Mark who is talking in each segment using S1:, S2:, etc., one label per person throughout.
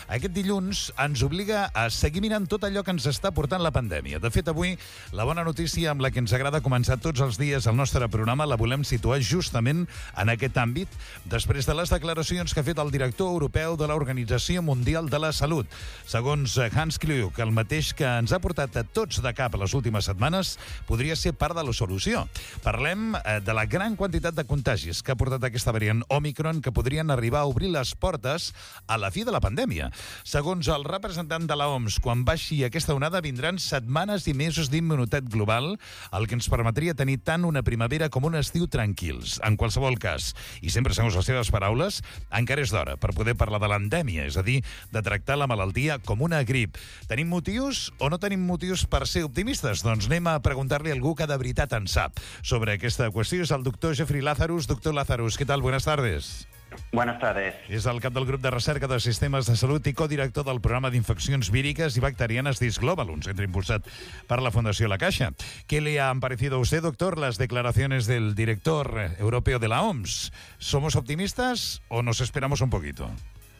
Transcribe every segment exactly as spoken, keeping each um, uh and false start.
S1: Aquest dilluns ens obliga a seguir mirant tot allò que ens està portant la pandèmia. De fet, avui, la bona notícia amb la que ens agrada començar tots els dies el nostre programa la volem situar justament en aquest àmbit, després de les declaracions que ha fet el director europeu de l'Organització Mundial de la Salut. Segons Hans Kluge, el mateix que ens ha portat a tots de cap les últimes setmanes, podria ser part de la solució. Parlem de la gran quantitat de contagis que ha portat aquesta variant Omicron que podrien arribar a obrir les portes a la fi de la pandèmia. Segons el representant de l'O M S, quan baixi aquesta onada vindran setmanes i mesos d'immunitat global, el que ens permetria tenir tant una primavera com un estiu tranquils. En qualsevol cas, i sempre segons les seves paraules, encara és d'hora per poder parlar de l'endèmia, és a dir, de tractar la malaltia com una grip. Tenim motius o no tenim motius per ser optimistes? Doncs anem a preguntar-li a algú que de veritat en sap sobre aquesta qüestió. És el doctor Jeffrey Lazarus. Doctor Lazarus, ¿qué tal? Buenas tardes.
S2: Buenas tardes.
S1: És el cap del grup de recerca de sistemes de salut i codirector del programa d'infeccions víriques y bacterianas DIS Global, un centre impulsat per la Fundació La Caixa. ¿Qué le han parecido a usted, doctor, las declaraciones del director europeo de la O M S? ¿Somos optimistas o nos esperamos un poquito?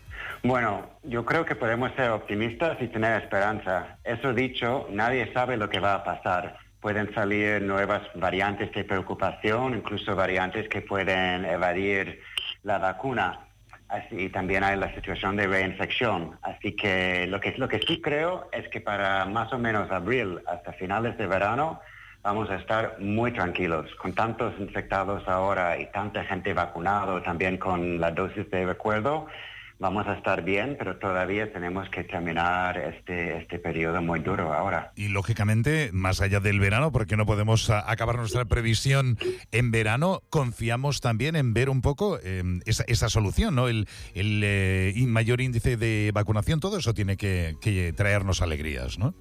S2: Bueno, yo creo que podemos ser optimistas y tener esperanza. Eso dicho, nadie sabe lo que va a pasar. Pueden salir nuevas variantes de preocupación, incluso variantes que pueden evadir la vacuna. Así también hay la situación de reinfección. Así que lo que lo que sí creo es que para más o menos abril hasta finales de verano vamos a estar muy tranquilos. Con tantos infectados ahora y tanta gente vacunada, también con la dosis de recuerdo, vamos a estar bien, pero todavía tenemos que terminar este, este periodo muy duro ahora.
S1: Y, lógicamente, más allá del verano, porque no podemos a, acabar nuestra previsión en verano, confiamos también en ver un poco eh, esa, esa solución, ¿no? El, el eh, mayor índice de vacunación, todo eso tiene que, que traernos alegrías, ¿no?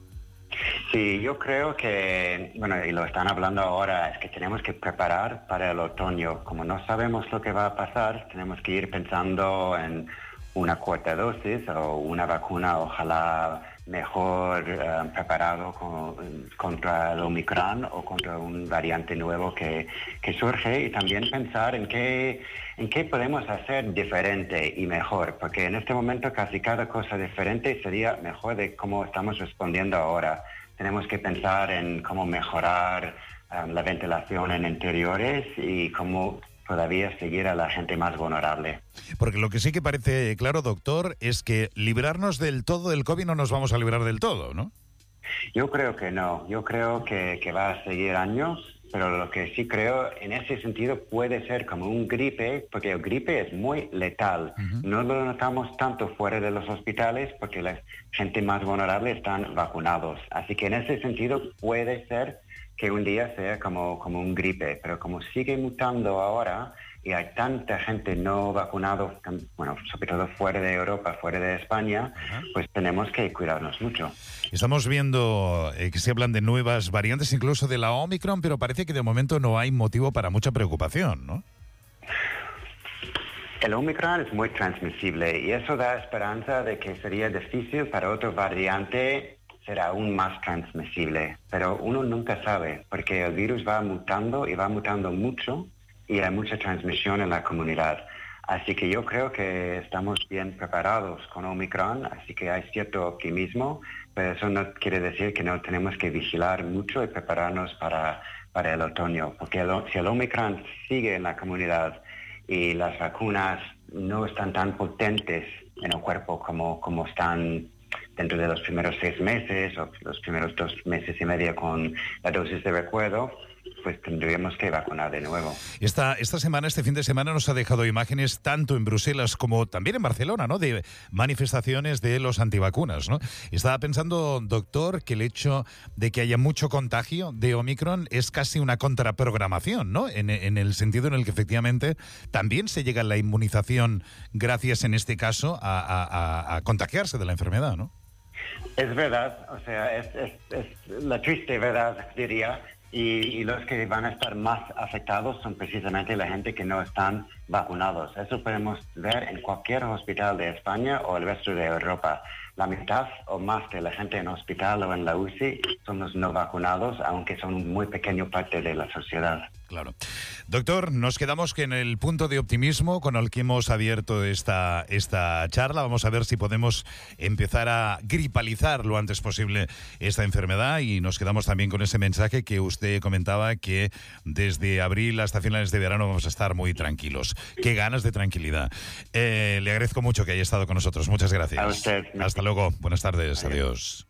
S2: Sí, yo creo que, bueno, y lo están hablando ahora, es que tenemos que preparar para el otoño. Como no sabemos lo que va a pasar, tenemos que ir pensando en una cuarta dosis o una vacuna ojalá mejor uh, preparado con, contra el Omicron o contra un variante nuevo que, que surge, y también pensar en qué, en qué podemos hacer diferente y mejor, porque en este momento casi cada cosa diferente sería mejor de cómo estamos respondiendo ahora. Tenemos que pensar en cómo mejorar um, la ventilación en interiores y cómo todavía seguir a la gente más vulnerable.
S1: Porque lo que sí que parece claro, doctor, es que librarnos del todo del COVID no nos vamos a librar del todo, ¿no?
S2: Yo creo que no. Yo creo que, que va a seguir años, pero lo que sí creo en ese sentido puede ser como un gripe, porque el gripe es muy letal. Uh-huh. No lo notamos tanto fuera de los hospitales porque la gente más vulnerable están vacunados. Así que en ese sentido puede ser que un día sea como, como un gripe, pero como sigue mutando ahora y hay tanta gente no vacunada, bueno, sobre todo fuera de Europa, fuera de España, uh-huh, pues tenemos que cuidarnos mucho.
S1: Estamos viendo eh, que se hablan de nuevas variantes, incluso de la Omicron, pero parece que de momento no hay motivo para mucha preocupación, ¿no?
S2: El Omicron es muy transmisible y eso da esperanza de que sería difícil para otro variante será aún más transmisible, pero uno nunca sabe, porque el virus va mutando y va mutando mucho y hay mucha transmisión en la comunidad. Así que yo creo que estamos bien preparados con Omicron, así que hay cierto optimismo, pero eso no quiere decir que no tenemos que vigilar mucho y prepararnos para, para el otoño, porque el, si el Omicron sigue en la comunidad y las vacunas no están tan potentes en el cuerpo como, como están dentro de los primeros seis meses o los primeros dos meses y medio con la dosis de recuerdo, pues tendríamos que vacunar de nuevo.
S1: Esta, esta semana, este fin de semana, nos ha dejado imágenes tanto en Bruselas como también en Barcelona, ¿no?, de manifestaciones de los antivacunas, ¿no? Estaba pensando, doctor, que el hecho de que haya mucho contagio de Omicron es casi una contraprogramación, ¿no? En, en el sentido en el que efectivamente también se llega a la inmunización gracias, en este caso, a, a, a contagiarse de la enfermedad, ¿no?
S2: Es verdad, o sea, es, es, es la triste verdad, diría. Y, y los que van a estar más afectados son precisamente la gente que no están vacunados. Eso podemos ver en cualquier hospital de España o el resto de Europa. La mitad o más de la gente en hospital o en la U C I son los no vacunados, aunque son un muy pequeño parte de la sociedad.
S1: Claro. Doctor, nos quedamos que en el punto de optimismo con el que hemos abierto esta, esta charla. Vamos a ver si podemos empezar a gripalizar lo antes posible esta enfermedad, y nos quedamos también con ese mensaje que usted comentaba, que desde abril hasta finales de verano vamos a estar muy tranquilos. Qué ganas de tranquilidad. Eh, le agradezco mucho que haya estado con nosotros. Muchas gracias.
S2: A usted.
S1: Hasta luego. Buenas tardes. Adiós. Adiós.